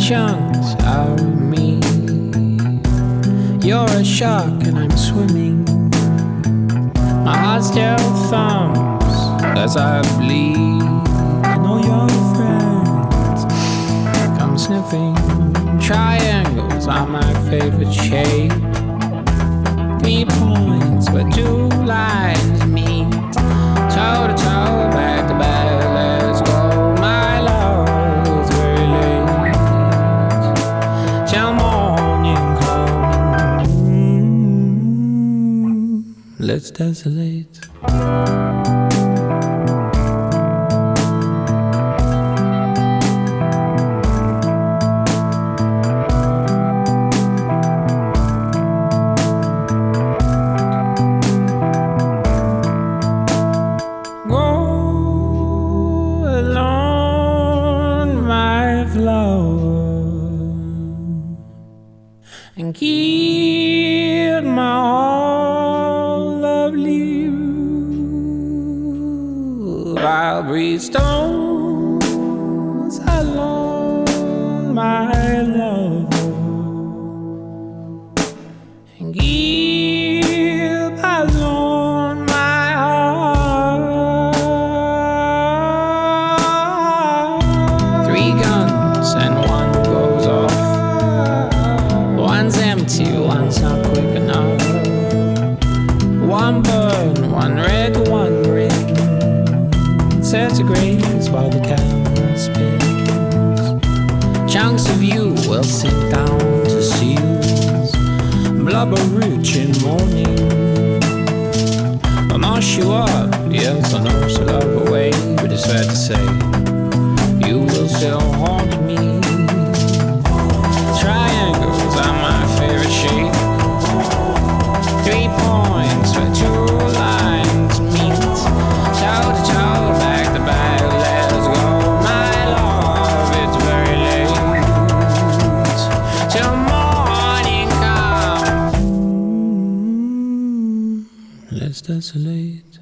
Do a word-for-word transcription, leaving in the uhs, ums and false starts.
chunks out of me. You're a shark and I'm swimming. My heart still thumps as I bleed. I know your friends come sniffing. Triangles are my favorite shape. Three points where two lines meet. Toe to toe, back to back, let's go. My love, it's very late till morning comes. Let's desolate. And keep my all of you. I'll breathe stones alone, my love, and keep alone my heart. Three guns and one goes off. One's empty, one's not quick enough. One burn, one red, one green. Centigrades while the camera spins. Chunks of you will sink down to seals. Blubber rich in morning. I'll mash you up, yes I know so love away. But it's fair to say you will still haunt me. Triangles are my favorite shape. Three points where two lines meet. Toe to toe, back to back, let's go. My love, it's very late till morning comes. Let's desolate.